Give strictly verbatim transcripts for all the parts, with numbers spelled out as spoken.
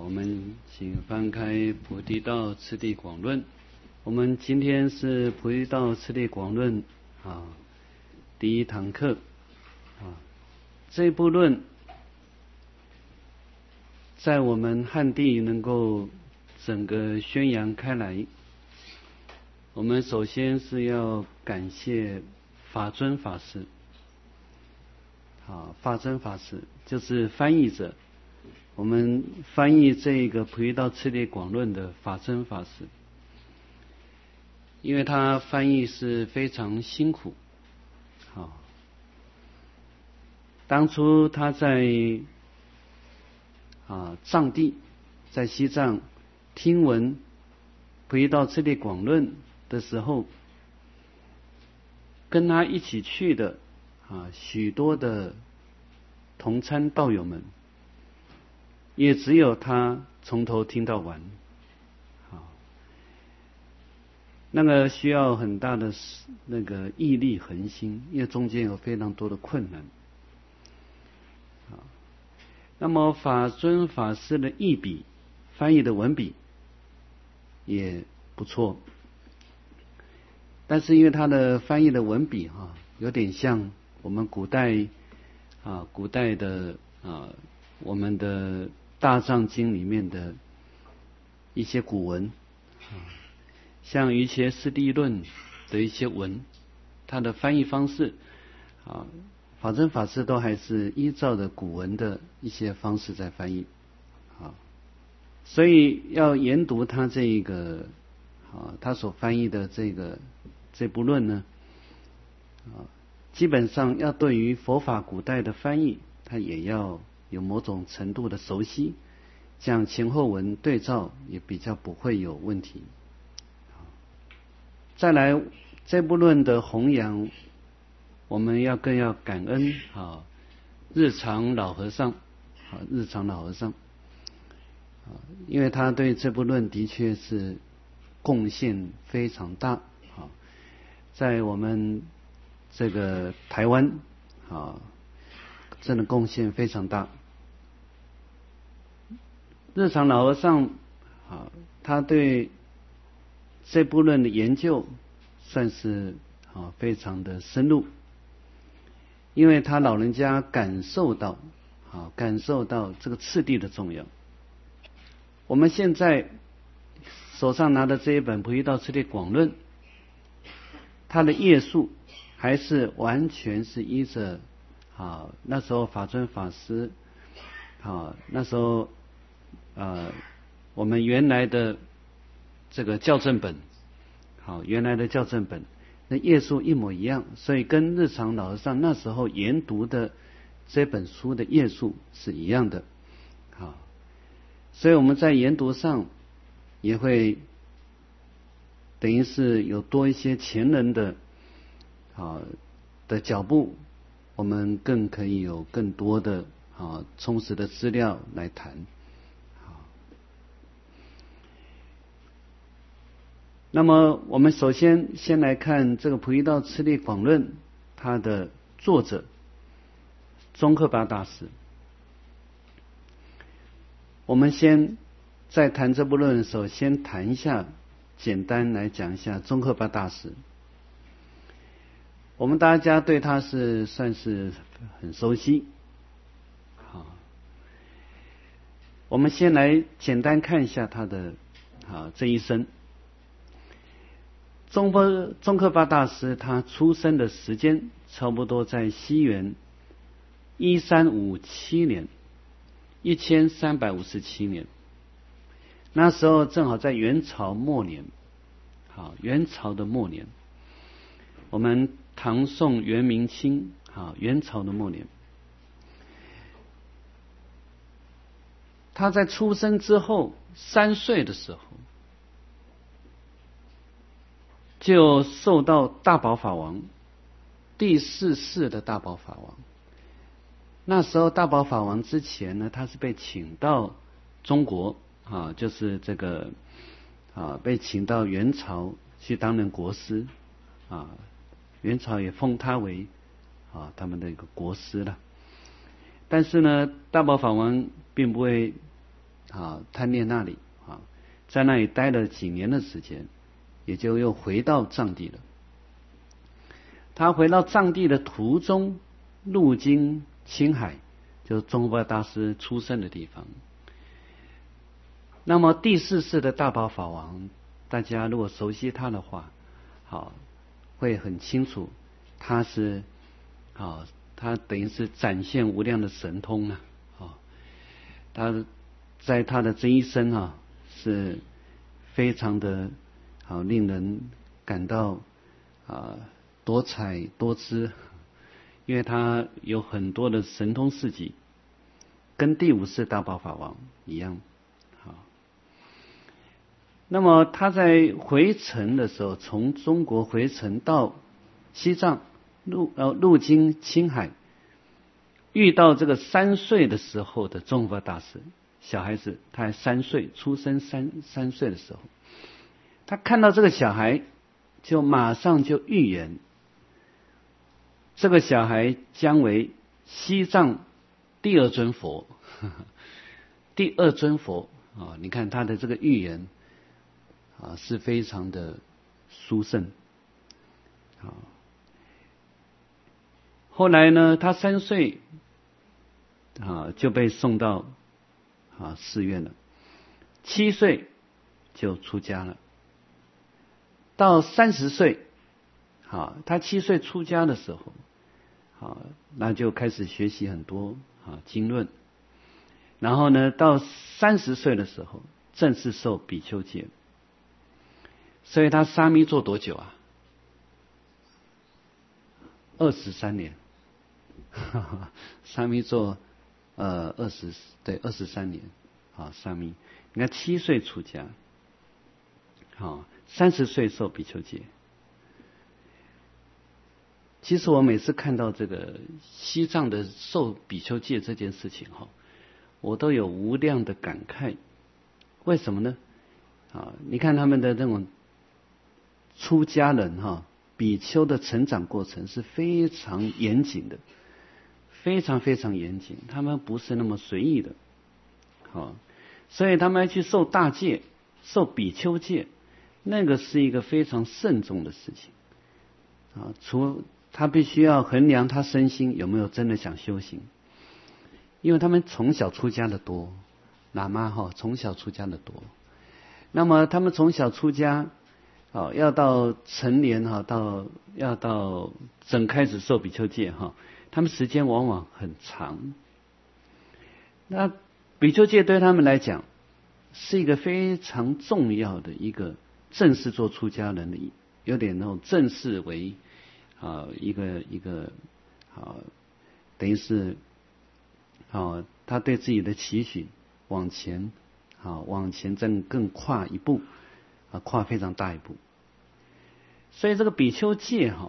我们请翻开《菩提道次第广论》，我们今天是《菩提道次第广论》啊第一堂课啊。这部论在我们汉地能够整个宣扬开来，我们首先是要感谢法尊法师。啊，法尊法师就是翻译者，我们翻译这个《菩提道次第广论》的法尊法师，因为他翻译是非常辛苦。好，当初他在啊藏地，在西藏听闻《菩提道次第广论》的时候，跟他一起去的啊，许多的同参道友们，也只有他从头听到完。好，那个需要很大的那个毅力恒心，因为中间有非常多的困难。好，那么法尊法师的译笔翻译的文笔也不错，但是因为他的翻译的文笔哈、啊，有点像我们古代啊，古代的啊，我们的大藏经里面的一些古文啊，像瑜伽师地论的一些文，它的翻译方式啊，法尊法师都还是依照着古文的一些方式在翻译啊，所以要研读他这一个啊，他所翻译的这个这部论呢啊。基本上要对于佛法古代的翻译，他也要有某种程度的熟悉，这样前后文对照也比较不会有问题。再来这部论的弘扬，我们要更要感恩啊，日常老和尚啊，日常老和尚啊，因为他对这部论的确是贡献非常大啊，在我们这个台湾啊，真的贡献非常大。日常老和尚啊，他对这部论的研究算是啊非常的深入，因为他老人家感受到啊感受到这个次第的重要。我们现在手上拿的这一本《菩提道次第广论》，它的页数还是完全是依着啊那时候法尊法师啊那时候呃我们原来的这个校正本，好原来的校正本那页数一模一样，所以跟日常老和尚那时候研读的这本书的页数是一样的。好，所以我们在研读上也会等于是有多一些前人的啊的脚步，我们更可以有更多的啊充实的资料来谈。好，那么我们首先先来看这个《菩提道次第广论》，它的作者宗喀巴大师。我们先在谈这部论的时候，先谈一下，简单来讲一下宗喀巴大师。我们大家对他是算是很熟悉。好，我们先来简单看一下他的啊这一生。宗喀宗喀巴大师他出生的时间差不多在西元一三五七年，一千三百五十七年。那时候正好在元朝末年，好，元朝的末年。我们唐宋元明清啊，元朝的末年，他在出生之后三岁的时候，就受到大宝法王第四世的大宝法王。那时候大宝法王之前呢，他是被请到中国啊，就是这个啊，被请到元朝去担任国师啊。元朝也封他为啊他们的一个国师了，但是呢，大宝法王并不会啊贪恋那里啊，在那里待了几年的时间，也就又回到藏地了。他回到藏地的途中，路经青海，就是宗喀巴大师出生的地方。那么第四世的大宝法王，大家如果熟悉他的话，好，会很清楚，他是啊，他等于是展现无量的神通啊，啊，他在他的这一生啊，是非常的好，令人感到啊多彩多姿，因为他有很多的神通事迹，跟第五世大宝法王一样。那么他在回程的时候，从中国回程到西藏，路呃路经青海，遇到这个三岁的时候的宗喀巴大师，小孩子，他还三岁，出生三三岁的时候，他看到这个小孩，就马上就预言，这个小孩将为西藏第二尊佛，呵呵第二尊佛啊！你看他的这个预言。啊，是非常的殊胜。啊，后来呢，他三岁啊就被送到啊寺院了，七岁就出家了。到三十岁，啊，他七岁出家的时候，啊，那就开始学习很多啊经论。然后呢，到三十岁的时候，正式受比丘戒。所以他沙弥做多久啊？二十三年，沙弥做呃二十对二十三年啊，沙弥。你看七岁出家，好，三十岁受比丘戒。其实我每次看到这个西藏的受比丘戒这件事情哈，我都有无量的感慨。为什么呢？啊，你看他们的那种。出家人哈，比丘的成长过程是非常严谨的，非常非常严谨，他们不是那么随意的，好，所以他们要去受大戒，受比丘戒，那个是一个非常慎重的事情啊。除他必须要衡量他身心有没有真的想修行，因为他们从小出家的多，喇嘛哈从小出家的多，那么他们从小出家。好，要到成年哈，到要到整开始受比丘戒哈，他们时间往往很长。那比丘戒对他们来讲是一个非常重要的一个正式做出家人的，有点那种正式为啊一个一个啊，等于是啊他对自己的期许往前啊往前再更跨一步。啊，跨非常大一步，所以这个比丘戒哈，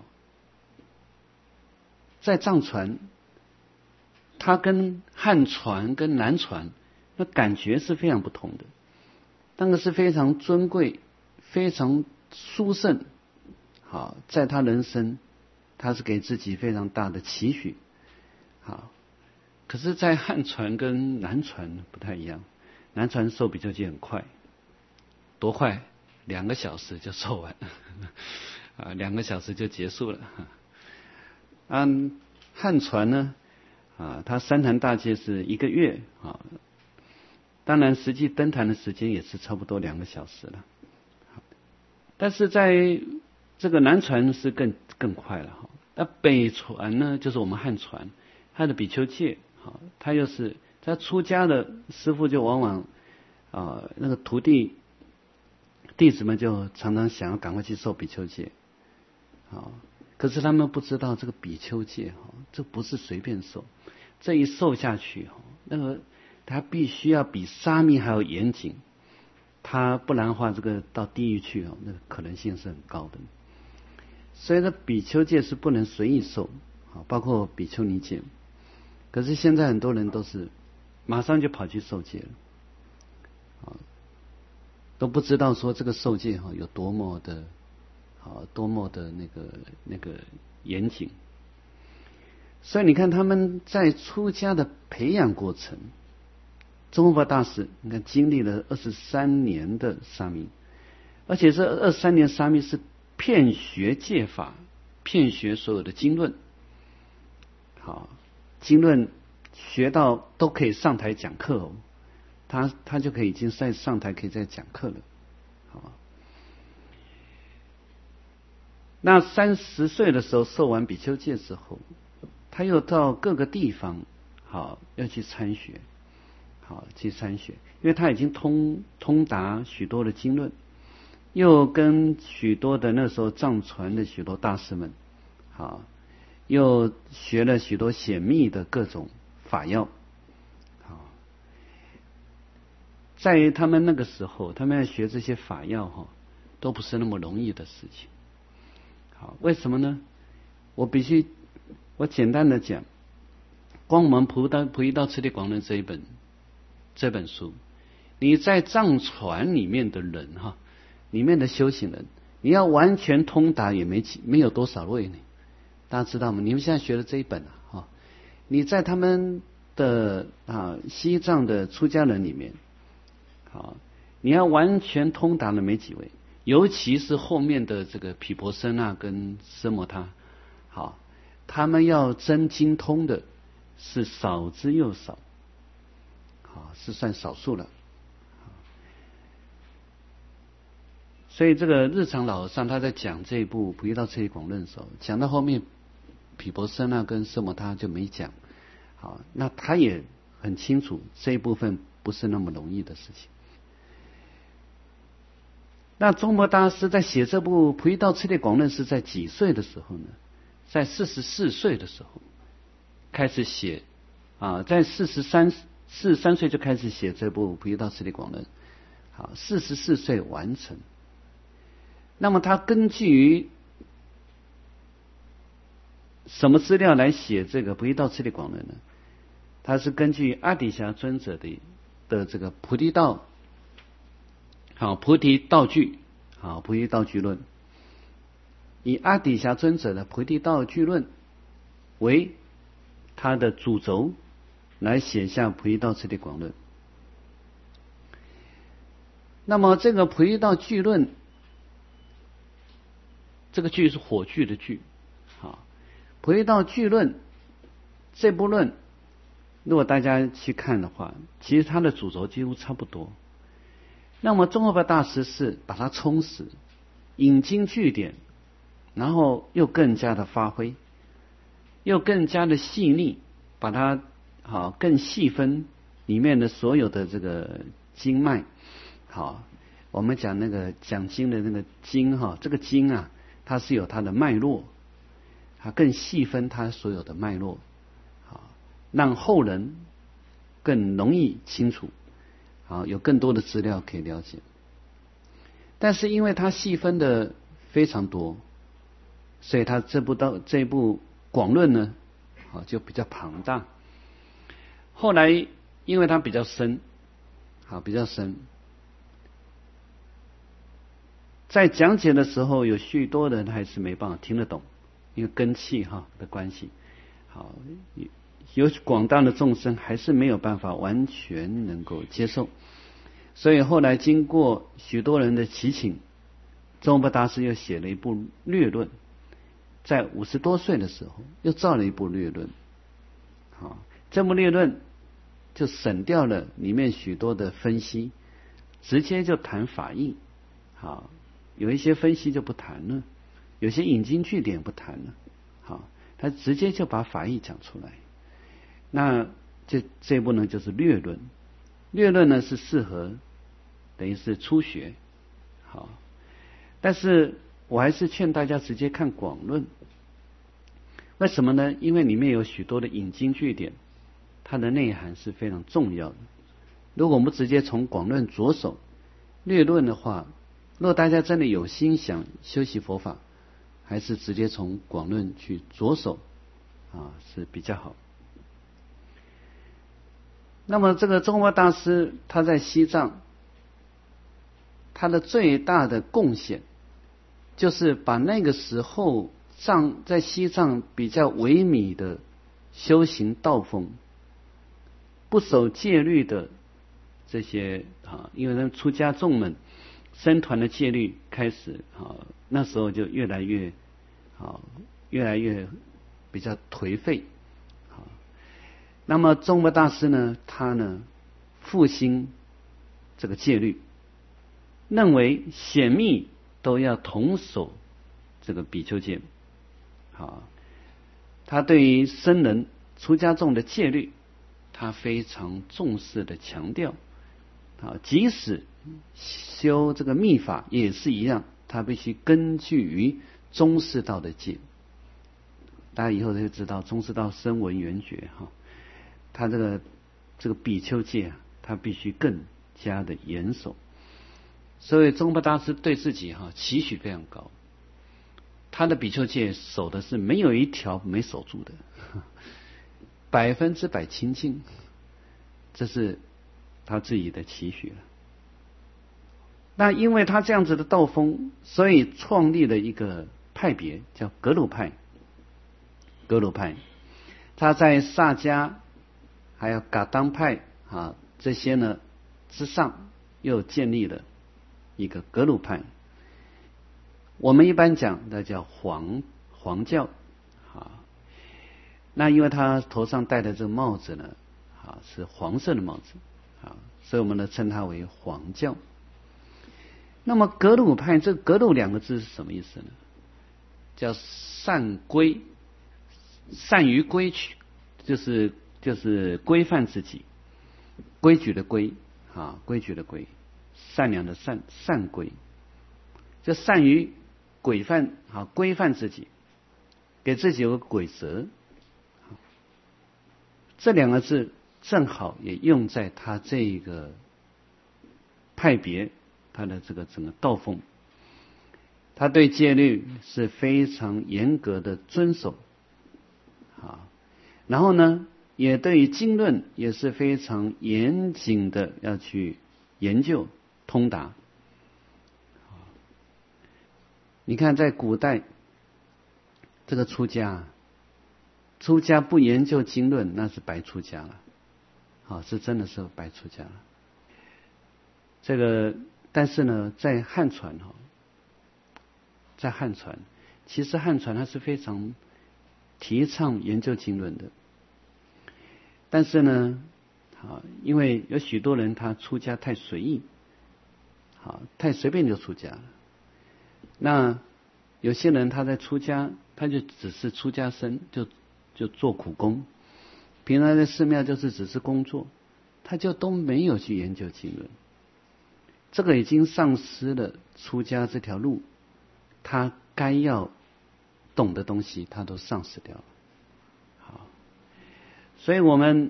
在藏传，它跟汉传跟南传，那感觉是非常不同的。那个是非常尊贵、非常殊胜，好，在他人生，他是给自己非常大的期许，好，可是，在汉传跟南传不太一样，南传受比丘戒很快，多快？两个小时就受完，啊，两个小时就结束了。按汉传呢，啊，他三坛大戒是一个月啊，当然实际登坛的时间也是差不多两个小时了。但是在这个南传是更更快了哈。那北传呢，就是我们汉传，他的比丘戒，哈，他又是他出家的师父就往往啊那个徒弟。弟子们就常常想要赶快去受比丘戒，啊，可是他们不知道这个比丘戒哈，这不是随便受，这一受下去哈，那个他必须要比沙弥还要严谨，他不然的话，这个到地狱去哦，那个可能性是很高的。所以呢，比丘戒是不能随意受，啊，包括比丘尼戒。可是现在很多人都是马上就跑去受戒了，啊。都不知道说这个受戒哈有多么的，啊多么的那个那个严谨，所以你看他们在出家的培养过程， 宗喀巴大师你看经历了二十三年的沙弥，而且这二十三年沙弥是遍学戒法，遍学所有的经论，好，经论学到都可以上台讲课哦，他他就可以已经在上台可以再讲课了，好。那三十岁的时候受完比丘戒之后，他又到各个地方，好要去参学，好去参学，因为他已经通通达许多的经论，又跟许多的那时候藏传的许多大师们，好又学了许多显密的各种法要，好，在于他们那个时候，他们要学这些法要哈，都不是那么容易的事情。好，为什么呢？我必须我简单的讲，光我们《菩提菩提道次第广论》这一本这本书，你在藏传里面的人哈，里面的修行人，你要完全通达也没几没有多少位呢。大家知道吗？你们现在学的这一本啊，哈，你在他们的啊西藏的出家人里面，好，你要完全通达的没几位。尤其是后面的这个毗婆舍那跟奢摩他，好，他们要真精通的是少之又少，好，是算少数了。所以这个日常老和尚他在讲这一部《菩提道次第广论》的时候，讲到后面毗婆舍那跟奢摩他就没讲，好，那他也很清楚这一部分不是那么容易的事情。那宗喀巴大师在写这部《菩提道次第广论》是在几岁的时候呢？在四十四岁的时候开始写啊，在四十三四十三岁就开始写这部《菩提道次第广论》，好，四十四岁完成。那么他根据于什么资料来写这个《菩提道次第广论》呢？他是根据阿底峡尊者的的这个菩提道。好，菩提道句，好，菩提道句论，以阿底峡尊者的菩提道句论为他的主轴，来写下菩提道次第广论。那么这个菩提道句论，这个句是火炬的炬，好，菩提道句论这部论，如果大家去看的话，其实它的主轴几乎差不多。那么宗喀巴大师是把它充实，引经据典，然后又更加的发挥，又更加的细腻，把它好更细分里面的所有的这个经脉。好，我们讲那个讲经的那个经哈，这个经啊，它是有它的脉络，它更细分它所有的脉络，好，让后人更容易清楚。好，有更多的资料可以了解，但是因为它细分的非常多，所以它这部到这一部广论呢，好就比较庞大。后来因为它比较深，好比较深，在讲解的时候，有许多人还是没办法听得懂，因为根器哈的关系，好。有广大的众生还是没有办法完全能够接受，所以后来经过许多人的祈请，宗喀巴大师又写了一部略论，在五十多岁的时候又造了一部略论，好，这部略论就省掉了里面许多的分析，直接就谈法义，好，有一些分析就不谈了，有些引经据典不谈了，好，他直接就把法义讲出来。那这这一部呢就是略论，略论呢是适合等于是初学，好，但是我还是劝大家直接看广论。为什么呢？因为里面有许多的引经据典，它的内涵是非常重要的。如果我们直接从广论着手，略论的话，如果大家真的有心想修习佛法，还是直接从广论去着手啊是比较好。那么这个宗喀巴大师他在西藏，他的最大的贡献就是把那个时候藏在西藏比较萎靡的修行道风，不守戒律的这些啊，因为那出家众们僧团的戒律开始啊，那时候就越来越啊，越来越比较颓废啊。那么宗喀大师呢，他呢复兴这个戒律，认为显密都要同守这个比丘戒。好，他对于僧人出家众的戒律，他非常重视的强调。啊，即使修这个密法也是一样，他必须根据于中士道的戒。大家以后就知道中士道声闻缘觉哈，他这个这个比丘戒啊，他必须更加的严守。所以宗喀大师对自己哈期许非常高，他的比丘戒守的是没有一条没守住的，百分之百清净，这是他自己的期许了。那因为他这样子的道风，所以创立了一个派别叫格鲁派。格鲁派，他在萨迦还有噶当派啊这些呢之上，又建立了一个格鲁派。我们一般讲那叫黄黄教啊。那因为他头上戴的这个帽子呢啊是黄色的帽子啊，所以我们呢称它为黄教。那么格鲁派，这格鲁两个字是什么意思呢？叫善规，善于规矩，就是就是规范自己，规矩的规啊，规矩的规，善良的善，善规，就善于规范啊，规范自己，给自己有个规则。这两个字正好也用在他这个派别，他的这个整个道风，他对戒律是非常严格的遵守啊，然后呢，也对于经论也是非常严谨的要去研究通达。你看，在古代这个出家，出家不研究经论，那是白出家了，好，是真的是白出家了。这个，但是呢，在汉传哈，在汉传，其实汉传它是非常提倡研究经论的，但是呢，啊，因为有许多人他出家太随意，好，太随便就出家了。那有些人他在出家，他就只是出家僧，就就做苦工，平常在寺庙就是只是工作，他就都没有去研究经论。这个已经丧失了出家这条路，他该要懂的东西，他都丧失掉了。好，所以我们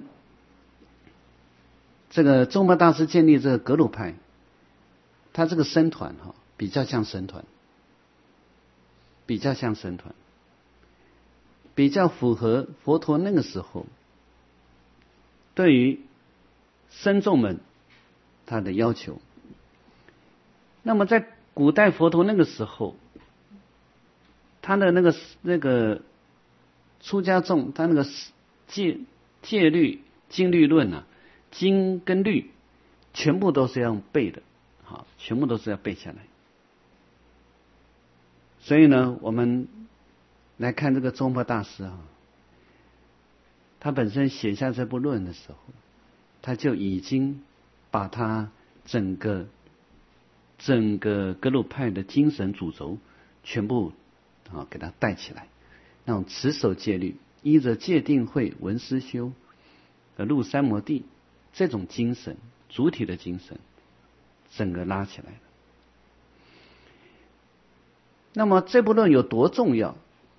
这个宗喀大师建立这个格鲁派，他这个僧团哈，比较像僧团。比较像僧团，比较符合佛陀那个时候对于僧众们他的要求。那么在古代佛陀那个时候，他的那个那个出家众，他那个戒戒律经律论啊，经跟律全部都是要背的，好，全部都是要背下来。所以呢，我们来看这个宗喀大师啊，他本身写下这部论的时候，他就已经把他整个整个格鲁派的精神主轴全部啊给他带起来，那种持守戒律，依着戒定慧闻思修，呃入三摩地这种精神，主体的精神，整个拉起来了。那么这部论有多重要？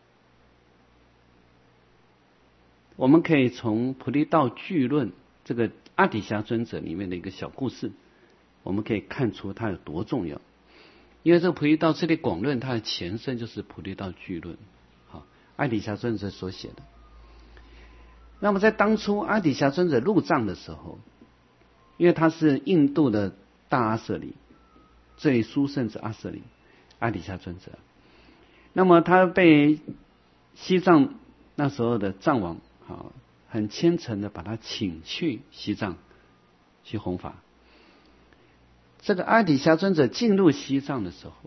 我们可以从菩提道聚论这个阿底峡尊者里面的一个小故事，我们可以看出它有多重要。因为这个菩提道次第广论，它的前身就是菩提道聚论，好，阿底峡尊者所写的。那么在当初阿底峡尊者入藏的时候，因为他是印度的大阿舍离，最殊胜之阿舍离，阿底峡尊者。那么他被西藏那时候的藏王啊，很虔诚的把他请去西藏去弘法。 这个阿底峡尊者进入西藏的时候，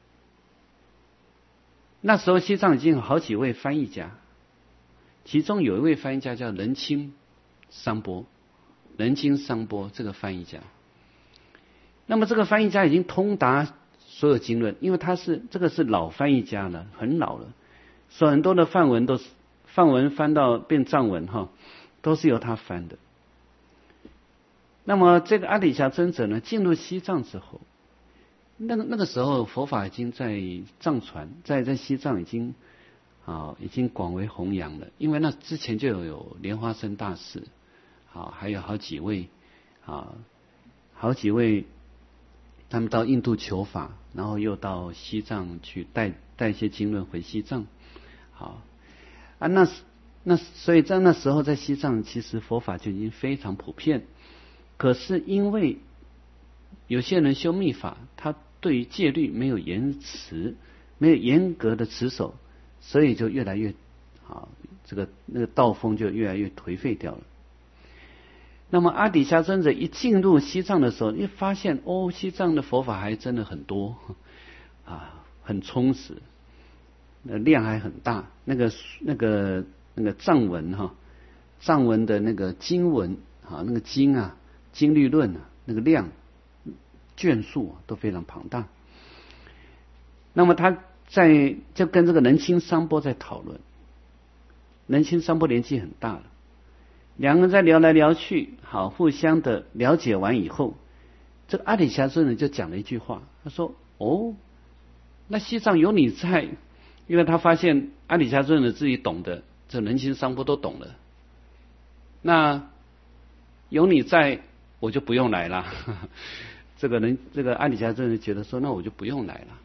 那时候西藏已经有好几位翻译家，其中有一位翻译家叫仁钦桑波，仁钦桑波这个翻译家。那么这个翻译家已经通达所有经论，因为他是这个是老翻译家了，很老了，所以很多的梵文都是梵文翻到变藏文哈，都是由他翻的。那么这个阿底峡尊者呢，进入西藏之后，那个那个时候佛法已经在藏传，在在西藏已经啊已经广为弘扬了，因为那之前就有有莲花生大士，啊还有好几位啊好几位。他们到印度求法，然后又到西藏去带带一些经论回西藏，好啊，那那所以在那时候在西藏，其实佛法就已经非常普遍。可是因为有些人修密法，他对于戒律没有严持，没有严格的持守，所以就越来越啊，这个那个道风就越来越颓废掉了。那么阿底峡尊者一进入西藏的时候，一发现哦，西藏的佛法还真的很多啊，很充实，那量还很大。那个那个那个藏文哈，藏文的那个经文啊，那个经啊，经律论啊，那个量卷数、啊、都非常庞大。那么他在就跟这个仁钦桑波在讨论，仁钦桑波年纪很大了。两个人在聊来聊去，好，互相的了解完以后，这个阿底峡尊者就讲了一句话，他说：“哦，那西藏有你在，因为他发现阿底峡尊者自己懂的，这仁钦桑波都懂了。那有你在，我就不用来了。这个人，这个阿底峡尊者觉得说，那我就不用来了。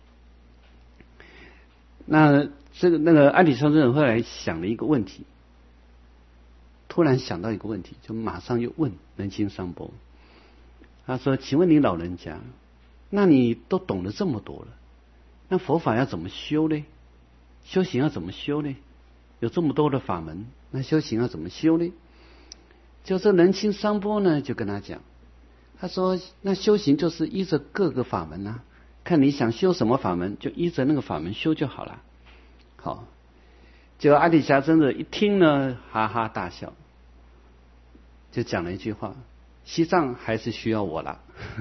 那这个那个阿底峡尊者后来想了一个问题。”突然想到一个问题，就马上又问仁钦桑波，他说：“请问你老人家，那你都懂得这么多了，那佛法要怎么修呢？修行要怎么修呢？有这么多的法门，那修行要怎么修呢？”就这仁钦桑波呢，就跟他讲，他说：“那修行就是依着各个法门啊，看你想修什么法门，就依着那个法门修就好了。”好。结果阿底峡尊者一听呢，哈哈大笑，就讲了一句话：“西藏还是需要我了。”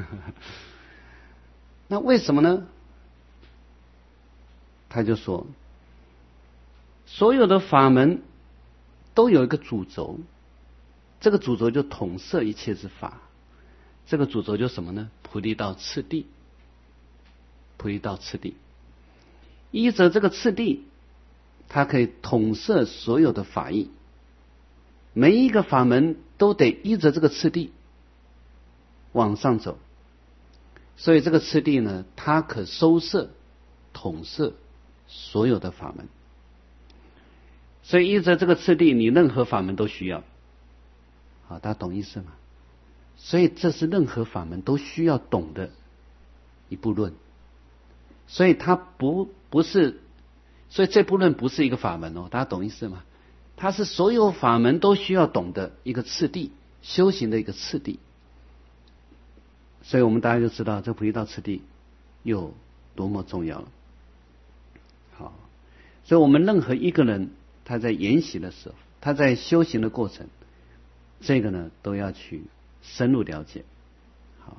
那为什么呢？他就说，所有的法门都有一个主轴，这个主轴就统摄一切之法。这个主轴就什么呢？菩提道次第，菩提道次第，依着这个次第。它可以统摄所有的法义，每一个法门都得依着这个次第往上走，所以这个次第呢，它可收摄、统摄所有的法门。所以依着这个次第，你任何法门都需要。好，大家懂意思吗？所以这是任何法门都需要懂的一部论，所以它不不是。所以这部论不是一个法门哦，大家懂意思吗？它是所有法门都需要懂的一个次第，修行的一个次第。所以我们大家就知道这菩提道次第有多么重要了。好，所以我们任何一个人他在研习的时候，他在修行的过程，这个呢都要去深入了解。好，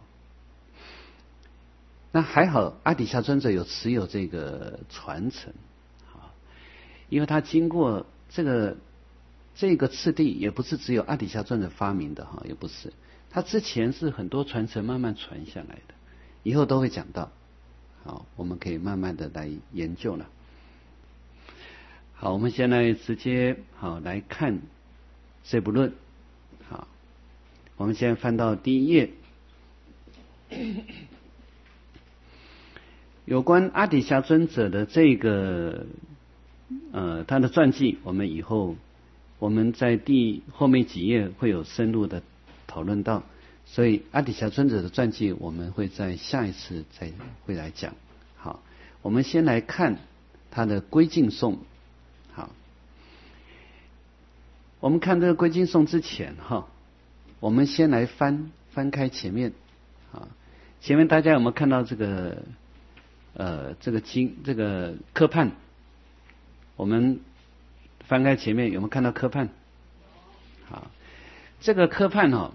那还好阿底峡尊者有持有这个传承。因为他经过这个这个次第，也不是只有阿底峡尊者发明的哈，也不是，他之前是很多传承慢慢传下来的，以后都会讲到。好，我们可以慢慢的来研究了。好，我们现在直接好来看这部论。好，我们现在翻到第一页，有关阿底峡尊者的这个。呃，他的传记，我们以后我们在第后面几页会有深入的讨论到，所以阿底峡尊者的传记，我们会在下一次再会来讲。好，我们先来看他的归敬颂。好，我们看这个归敬颂之前哈，我们先来翻翻开前面啊， 前面大家有没有看到这个呃这个经这个科判？我们翻开前面有没有看到科判？好，这个科判哈、哦，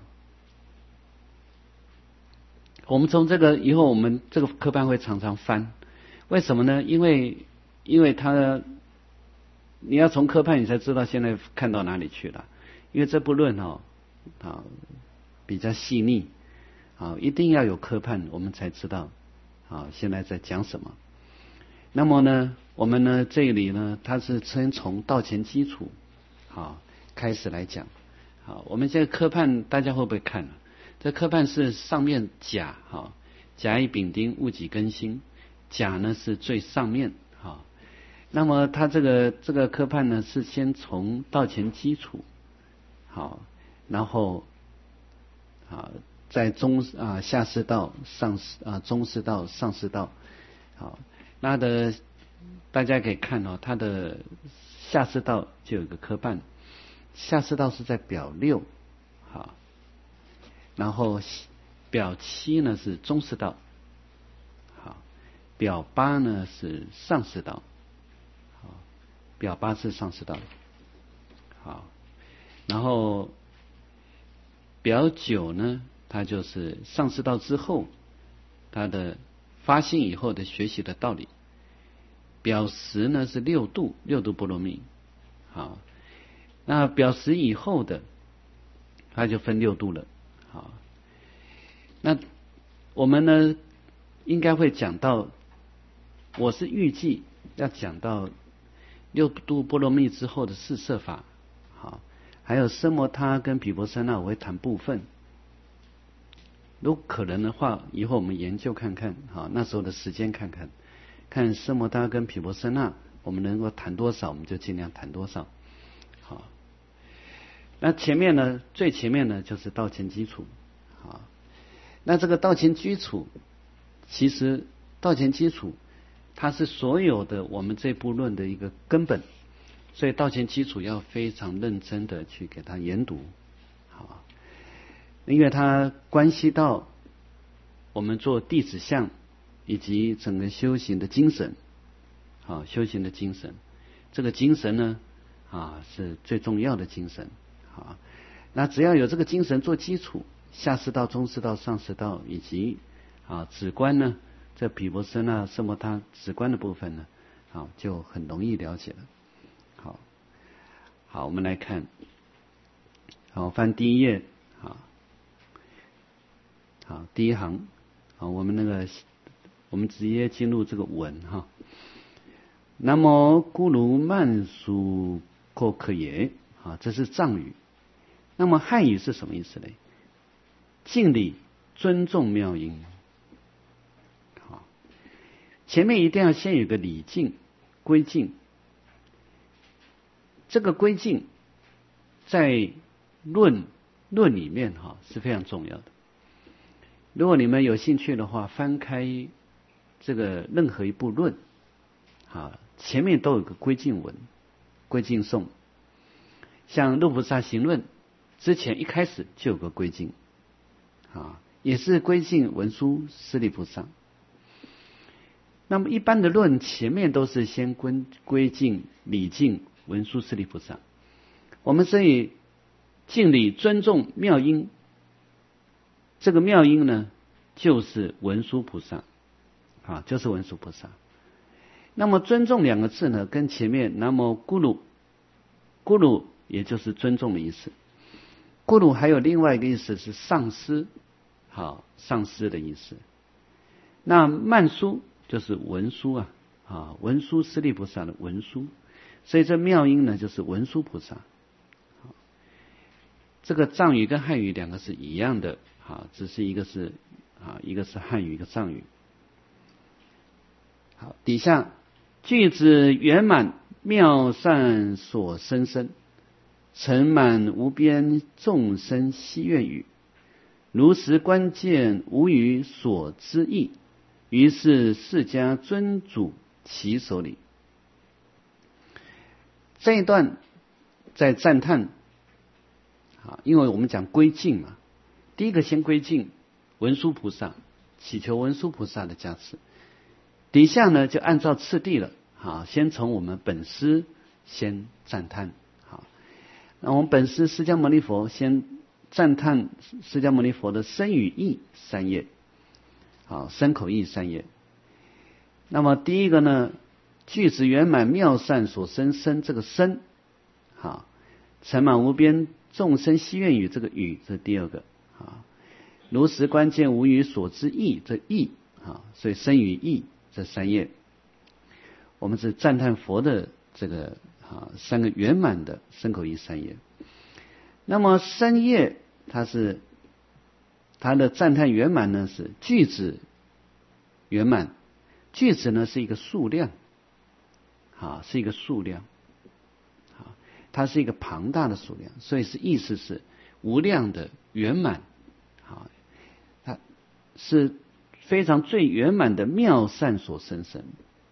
我们从这个以后，我们这个科判会常常翻，为什么呢？因为因为它你要从科判你才知道现在看到哪里去了，因为这部论哦啊比较细腻啊，一定要有科判，我们才知道啊现在在讲什么。那么呢，我们呢这里呢，它是先从道前基础好开始来讲。好，我们这个科判大家会不会看？这科判是上面甲哈，甲乙丙丁戊己庚辛，甲呢是最上面哈。那么它这个这个科判呢是先从道前基础好，然后啊在中啊下士道、上士啊中士道、上士道好。那的大家可以看哦，它的下士道就有个科判，下士道是在表六，好，然后表七呢是中士道，好，表八呢是上士道，好，表八是上士道，好，然后表九呢，它就是上士道之后，它的发心以后的学习的道理。表十呢是六度，六度波罗蜜，好，那表十以后的，它就分六度了，好，那我们呢应该会讲到，我是预计要讲到六度波罗蜜之后的四摄法，好，还有奢摩他跟毗婆舍那，我会谈部分。如果可能的话，以后我们研究看看，好，那时候的时间看看。看奢摩他跟毗婆舍那，我们能够谈多少，我们就尽量谈多少。好，那前面呢，最前面呢就是道前基础。好，那这个道前基础，其实道前基础，它是所有的我们这部论的一个根本，所以道前基础要非常认真的去给它研读。好，因为它关系到我们做弟子相。以及整个修行的精神，啊，修行的精神，这个精神呢，啊，是最重要的精神，啊，那只要有这个精神做基础，下士道、中士道、上士道以及啊止观呢，这毗婆舍那、奢摩他止观的部分呢，啊，就很容易了解了。好，好，我们来看，好，翻第一页，好，好，第一行，好，我们那个。我们直接进入这个文哈。南无咕噜曼殊阔克耶啊，这是藏语。那么汉语是什么意思呢？敬礼、尊重妙音。好，前面一定要先有个礼敬、归敬。这个归敬在论论里面哈是非常重要的。如果你们有兴趣的话，翻开。这个任何一部论，啊，前面都有个归敬文、归敬颂。像《入菩萨行论》之前一开始就有个归敬，啊，也是归敬文殊师利菩萨。那么一般的论前面都是先归归敬、礼敬文殊师利菩萨。我们所以敬礼尊重妙音，这个妙音呢，就是文殊菩萨。啊，就是文殊菩萨。那么尊重两个字呢，跟前面南无咕噜，咕噜也就是尊重的意思。咕噜还有另外一个意思是上师，好，上师的意思。那曼殊就是文殊啊，啊，文殊师利菩萨的文殊，所以这妙音呢就是文殊菩萨。这个藏语跟汉语两个是一样的，啊，只是一个是啊，一个是汉语，一个藏语。好，底下句子圆满妙善所生生，成满无边众生希愿语，如实关键无于所知义，于是释迦尊主其手里。这一段在赞叹啊，因为我们讲归敬嘛，第一个先归敬文殊菩萨， 祈求文殊菩萨的加持。底下呢就按照次第了，好，先从我们本师先赞叹，好，那我们本师释迦牟尼佛先赞叹释迦牟尼佛的身语意三业，好，身口意三业。那么第一个呢，具足圆满妙善所生身，这个身，好，成满无边众生希愿语，这个语，这是第二个，啊，如实关键无语所知意，这意，啊，所以身语意这三业，我们是赞叹佛的这个啊三个圆满的身口意三业。那么三业它是它的赞叹圆满呢，是句子圆满，句子呢是一个数量，啊，是一个数量，啊，它是一个庞大的数量，所以是意思是无量的圆满，啊，它是非常最圆满的妙善所生身。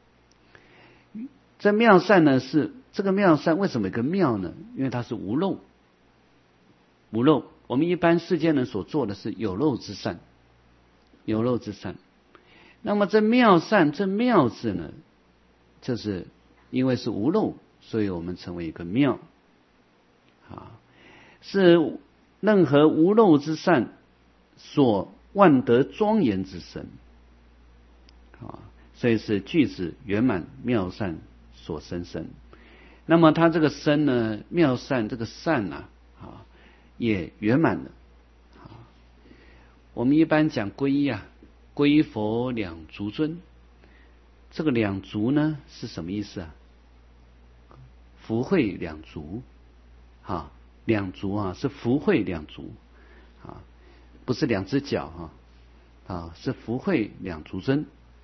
这妙善呢，是这个妙善为什么有个妙呢？因为它是无漏，无漏。我们一般世间人所做的是有漏之善，有漏之善。那么这妙善，这妙字呢，就是因为是无漏，所以我们成为一个妙，啊，是任何无漏之善所万德庄严之身，啊，所以是具足圆满妙善所生身。那么它这个身呢，妙善这个善啊，啊，也圆满了。啊，我们一般讲皈依啊，皈依佛两足尊，这个两足呢是什么意思啊？福慧两足，啊，两足啊是福慧两足，啊，不是两只脚哈，啊，是福慧两足尊。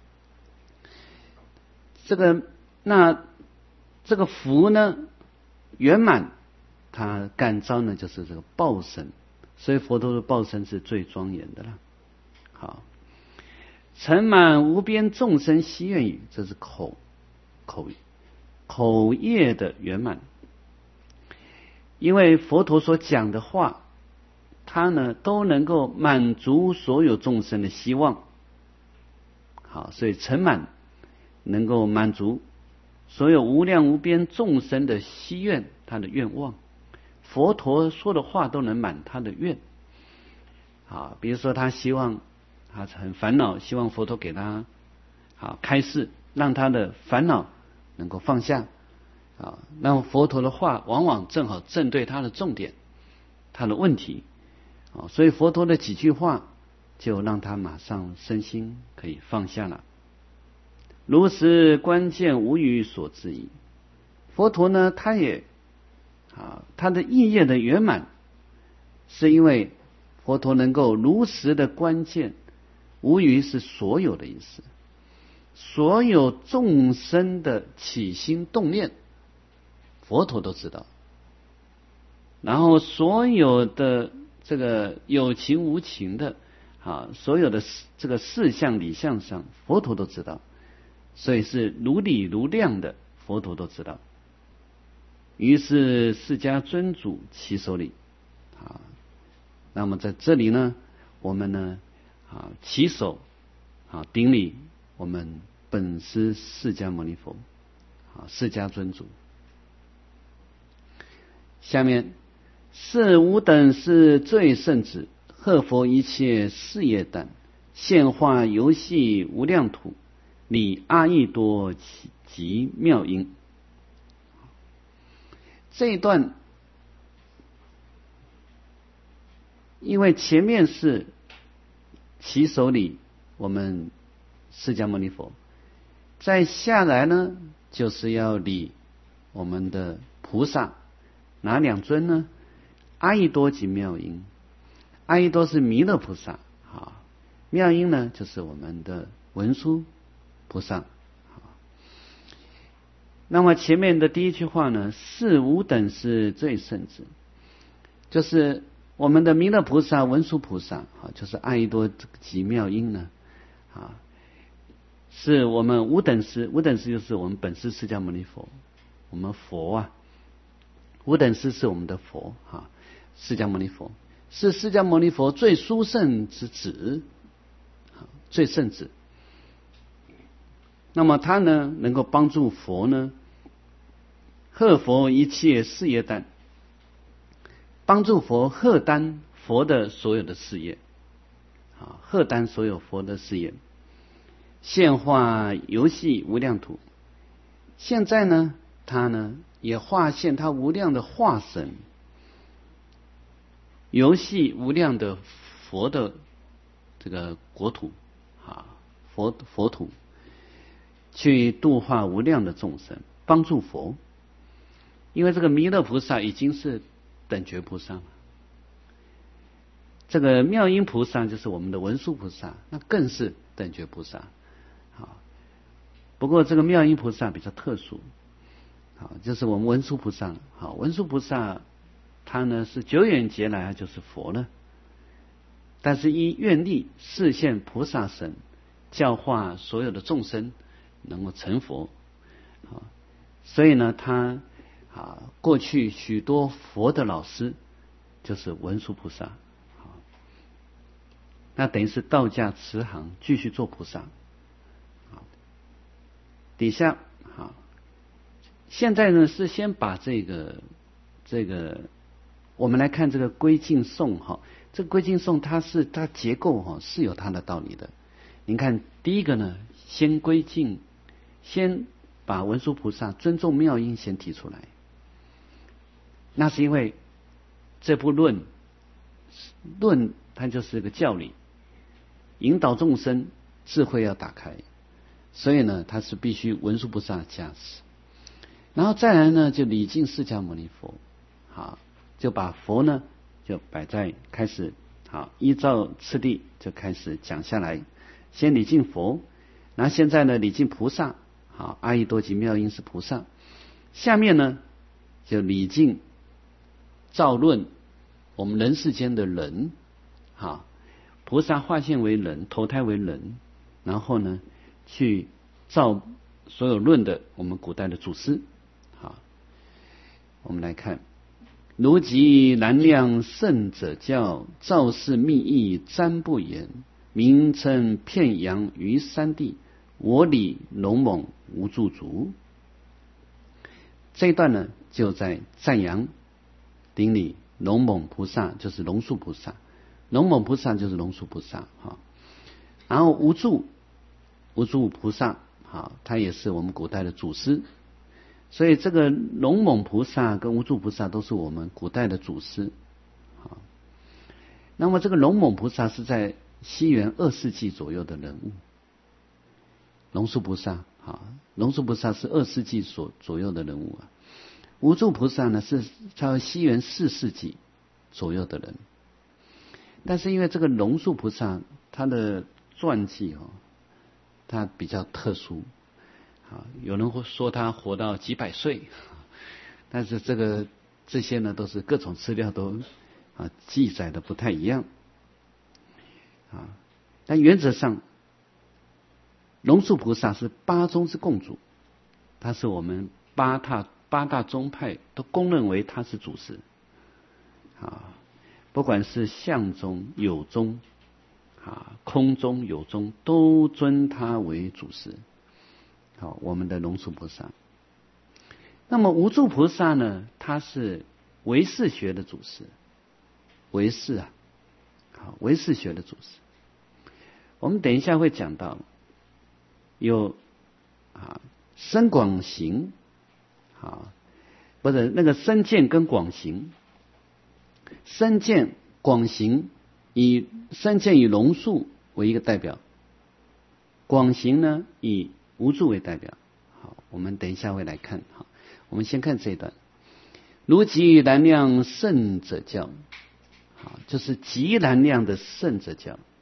这个那这个福呢圆满，它感召呢就是这个报身，所以佛陀的报身是最庄严的了。好，成满无边众生希愿语，这是口口口业的圆满。因为佛陀所讲的话，它呢都能够满足所有众生的希望。好，所以成满能够满足所有无量无边众生的希愿，他的愿望。佛陀说的话都能满他的愿。啊，比如说他希望他很烦恼，希望佛陀给他好开示，让他的烦恼能够放下。啊，那佛陀的话往往正好正对他的重点，他的问题。啊，所以佛陀的几句话就让他马上身心可以放下了。如实关键无语所知意，佛陀呢，他也啊，他的意业的圆满，是因为佛陀能够如实的关键，无语是所有的意思，所有众生的起心动念，佛陀都知道，然后所有的这个有情无情的啊，所有的这个事相理相上，佛陀都知道。所以是如理如量的，佛陀都知道。于是释迦尊主其手里啊，那么在这里呢，我们呢啊起手啊顶礼我们本师释迦牟尼佛啊，释迦尊主。下面是无等是最胜子，贺佛一切事业等，现化游戏无量土。理阿逸多及妙音。这一段，因为前面是起手礼我们释迦牟尼佛，再下来呢，就是要礼我们的菩萨，哪两尊呢？阿逸多及妙音。阿逸多是弥勒菩萨，啊，妙音呢就是我们的文殊菩萨。那么前面的第一句话呢，是无等是最胜子，就是我们的弥勒菩萨、文殊菩萨，啊，就是阿逸多及妙音呢，啊，是我们无等师，无等师就是我们本师释迦牟尼佛，我们佛啊，无等师是我们的佛啊，释迦牟尼佛是释迦牟尼佛最殊胜之子， 最圣子。那么他呢，能够帮助佛呢，贺佛一切事业担，帮助佛贺担佛的所有的事业，啊，贺担所有佛的事业，现化游戏无量土。现在呢，他呢也化现他无量的化身，游戏无量的佛的这个国土啊，佛佛土，去度化无量的众生，帮助佛。因为这个弥勒菩萨已经是等觉菩萨了，这个妙音菩萨就是我们的文殊菩萨，那更是等觉菩萨。好，不过这个妙音菩萨比较特殊，好，就是我们文殊菩萨。好，文殊菩萨他呢是久远劫来就是佛了，但是依愿力示现菩萨身，教化所有的众生能够成佛。好，所以呢他啊过去许多佛的老师就是文殊菩萨。好，那等于是道驾慈航继续做菩萨。好，底下好，现在呢是先把这个这个我们来看这个归敬颂哈，这个归敬颂它是它结构哈是有它的道理的。您看第一个呢，先归敬，先把文殊菩萨尊重妙音先提出来，那是因为这部论论它就是个教理，引导众生智慧要打开，所以呢它是必须文殊菩萨加持。然后再来呢就礼敬释迦牟尼佛，好，就把佛呢就摆在开始，好，依照次第就开始讲下来。先礼敬佛，然后现在呢礼敬菩萨，好，阿逸多吉妙音是菩萨。下面呢就礼敬造论我们人世间的人，好，菩萨化现为人，投胎为人，然后呢去造所有论的我们古代的祖师。好，我们来看，如即南量圣者教，造世密意瞻不言，名称遍扬于三地，我礼龙猛无驻足。这一段呢就在赞扬顶礼龙猛菩萨，就是龙树菩萨，龙猛菩萨就是龙树菩萨。好，然后无住无住菩萨，好，他也是我们古代的祖师。所以这个龙猛菩萨跟无住菩萨都是我们古代的祖师。好，那么这个龙猛菩萨是在西元二世纪左右的人物，龙树菩萨，好，龙树菩萨是二世纪所左右的人物啊。无住菩萨呢是在西元四世纪左右的人，但是因为这个龙树菩萨他的传记哦，他比较特殊。啊，有人会说他活到几百岁，但是这个这些呢都是各种资料都啊记载的不太一样啊。但原则上，龙树菩萨是八宗之共主，他是我们八大八大宗派都公认为他是祖师啊，不管是相宗、有宗啊、空宗、有宗，都尊他为祖师。好，我们的龙树菩萨。那么无住菩萨呢，他是唯识学的祖师，唯识啊，好，唯识学的祖师。我们等一下会讲到，有啊深广行，啊，不是那个深见跟广行，深见广行以深见以龙树为一个代表，广行呢以无住为代表。好，我们等一下会来看。好，我们先看这一段。如极难量圣者教，好，就是极难量的圣者教。